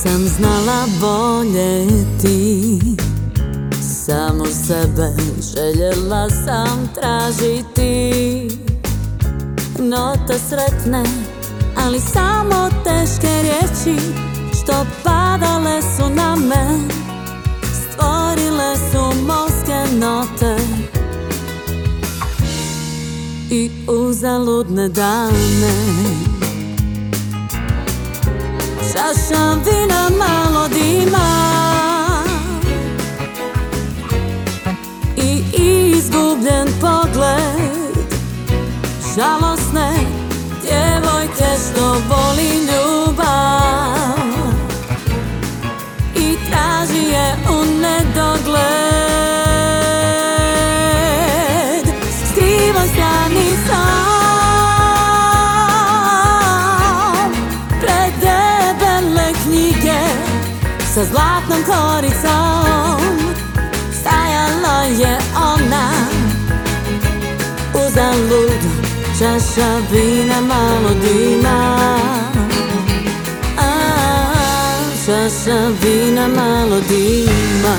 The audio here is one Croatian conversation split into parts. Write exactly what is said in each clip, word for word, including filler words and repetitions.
Nisam znala voljeti, samo sebe željela sam tražiti. Note sretne, ali samo teške riječi što padale su na me, stvorile su morske note i uzaludne dane. Čaša vina, malo dima i izgubljen pogled žalosne djevojke što voli ljubav i traži je u nedogled. Skriva sjajni san sa zlatnom koricom, stajala je ona uzalud, čaša vina, malo dima. A, čaša vina, malo dima.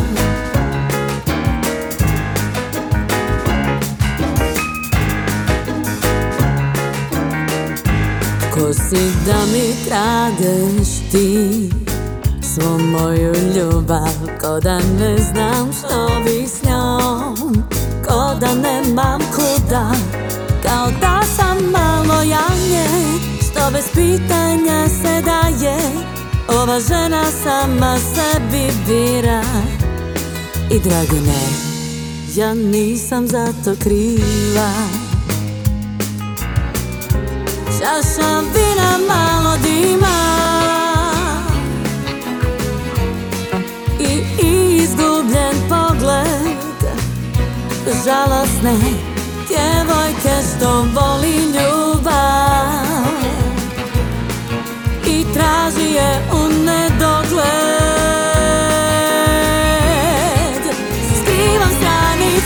Ko si da mi kradeš ti svu moju ljubav, ko da ne znam što bi s njom, ko da nemam kuda, kao da sam malo janje što bez pitanja se daje. Ova žena sama sebi bira i dragine, ja nisam za to kriva. Čaša vina, malo dima i izgubljen pogled žalosne djevojke što voli ljubav i traži je u nedogled. Skrivam stranicom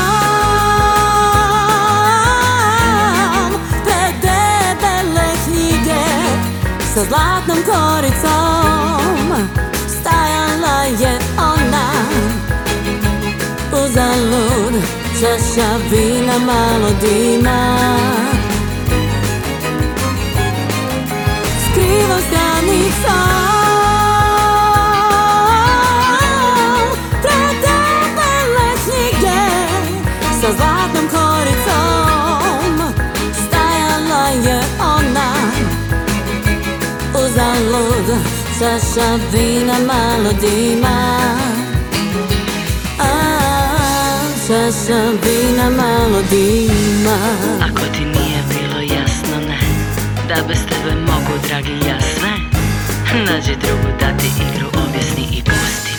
pred debele knjige sa zlatnom koricom, stajala je ona uzalud, čaša vina, malo dima. Skrivam stranicom pred debele knjige sa zlatnom koricom, stajala je ona uzalud, čaša vina, malo dima. A, čaša vina, malo dima. Ako ti nije bilo jasno, ne, da bez tebe mogu, dragi, ja sve. Nađi drugu da ti igru objasni i pusti.